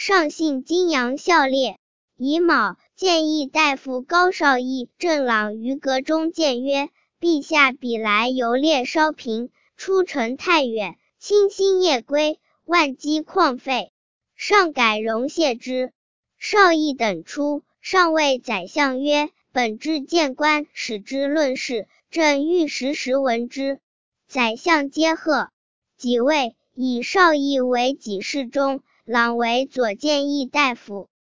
上幸金阳校列。乙卯，建议大夫高绍义郑朗于阁中谏曰：陛下彼来游猎稍平，出城太远，清心夜归，万机旷废，上改容谢之。绍义等出，上谓宰相曰：本至谏官，使之论事，朕欲时时闻之。宰相皆贺。己未，以绍义为给事中，朗为左谏议大夫。